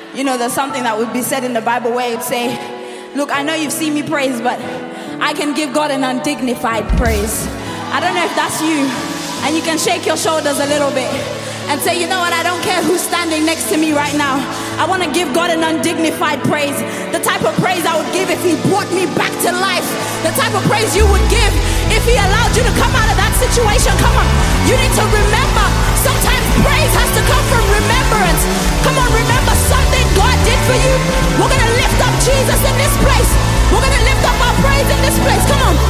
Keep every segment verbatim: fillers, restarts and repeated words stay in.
You know, there's something that would be said in the Bible where it'd say, look, I know you've seen me praise, but I can give God an undignified praise. I don't know if that's you. And you can shake your shoulders a little bit and say, you know what, I don't care who's standing next to me right now. I want to give God an undignified praise. The type of praise I would give if he brought me back to life. The type of praise you would give if he allowed you to come out of that situation. Come on, you need to remember. Sometimes praise has to come from remembrance. Come on, remember something God did for you. We're going to lift up Jesus in this place. We're going to lift up our praise in this place. Come on.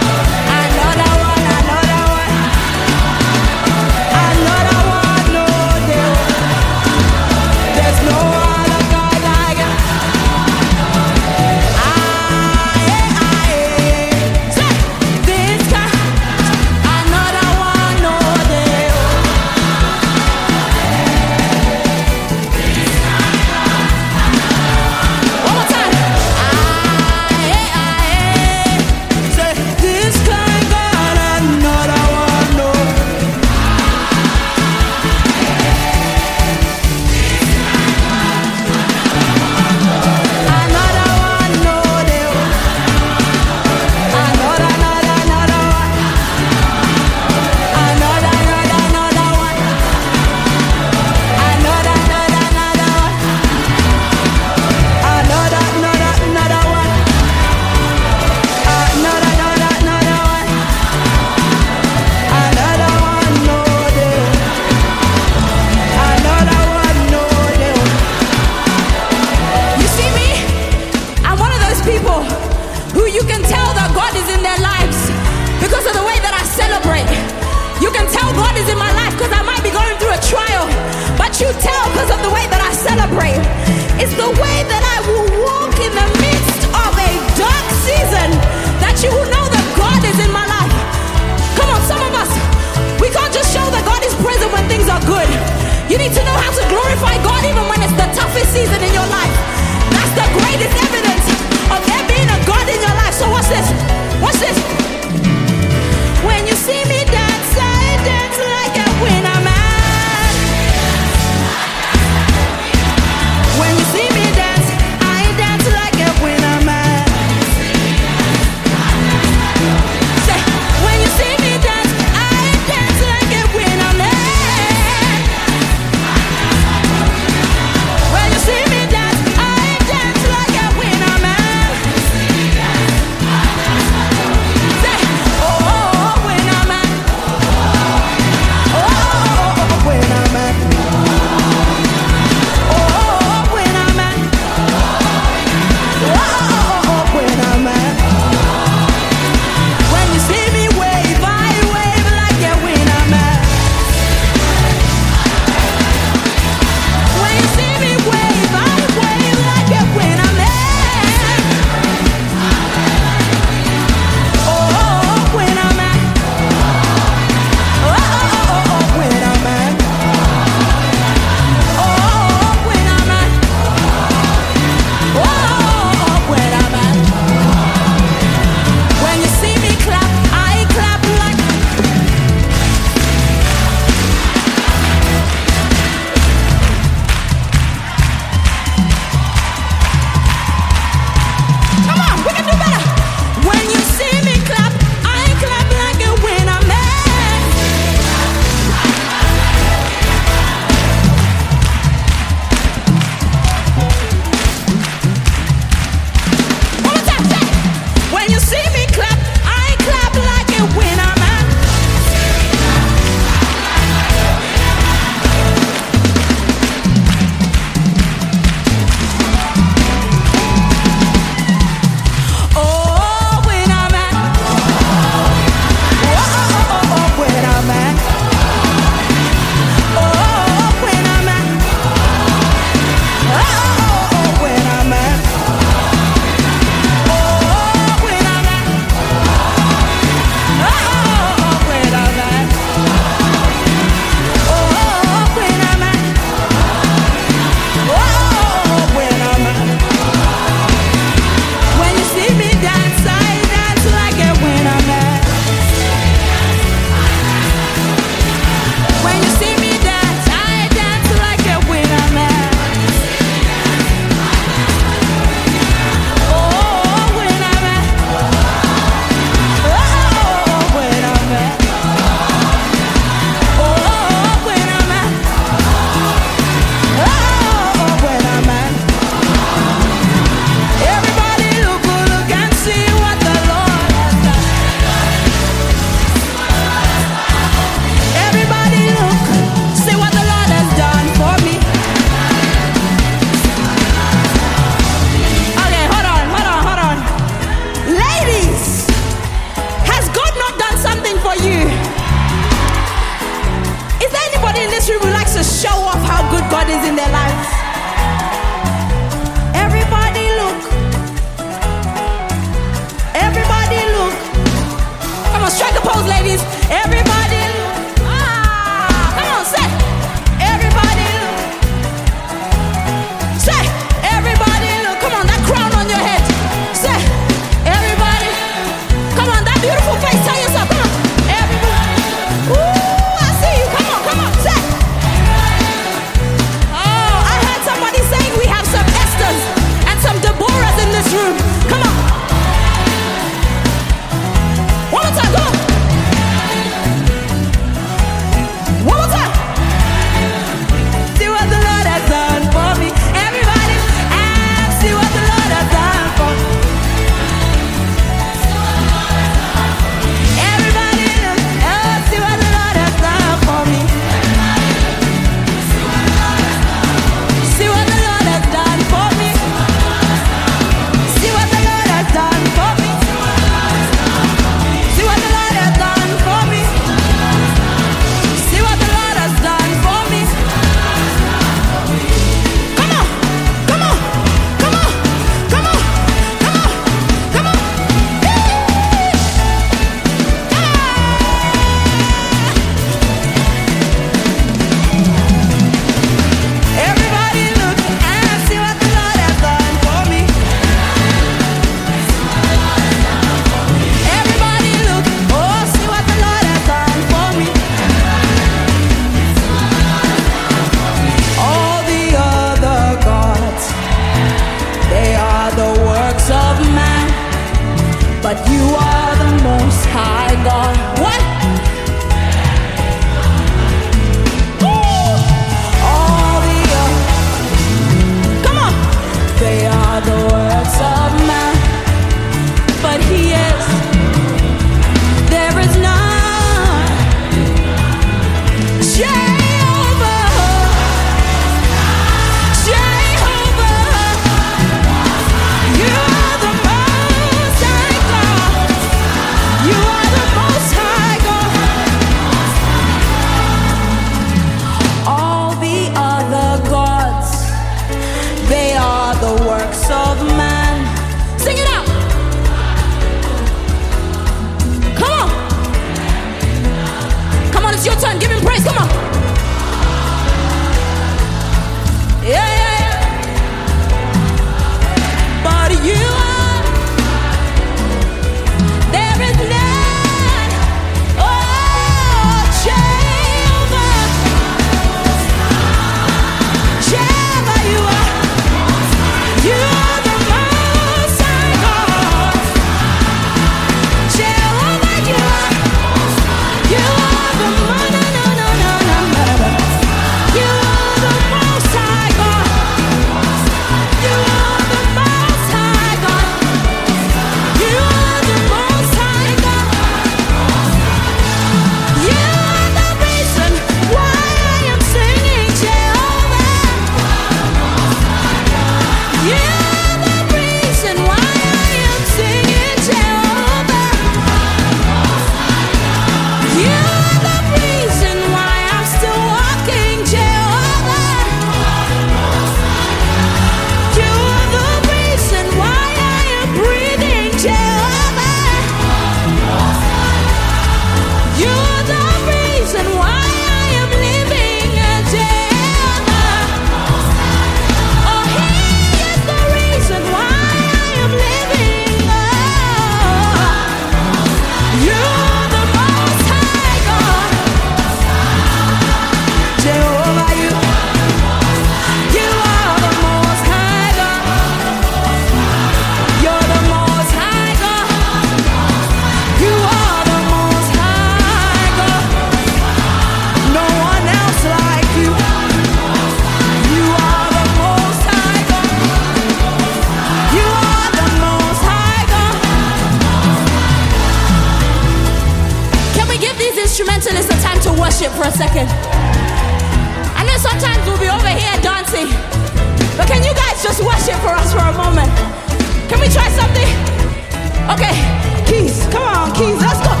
second. I know sometimes we'll be over here dancing, but can you guys just worship for us for a moment? Can we try something? Okay, keys, come on, keys, let's go.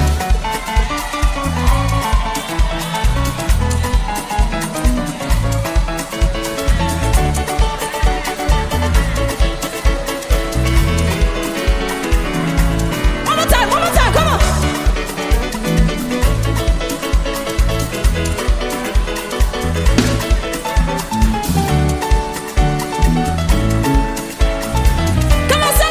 One more time, one more time, come on. Come on,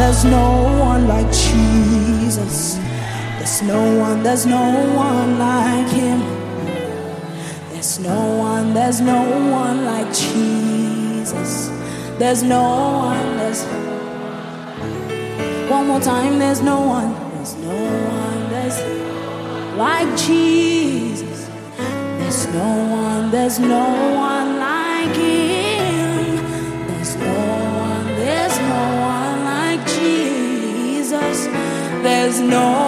there's no one like Jesus. There's no one, there's no one like him. There's no one, there's no one like Jesus. There's no one, there's one more time, there's no one, there's no one, there's like Jesus. There's no one, there's no one like him. There's no one, there's no one like Jesus. There's no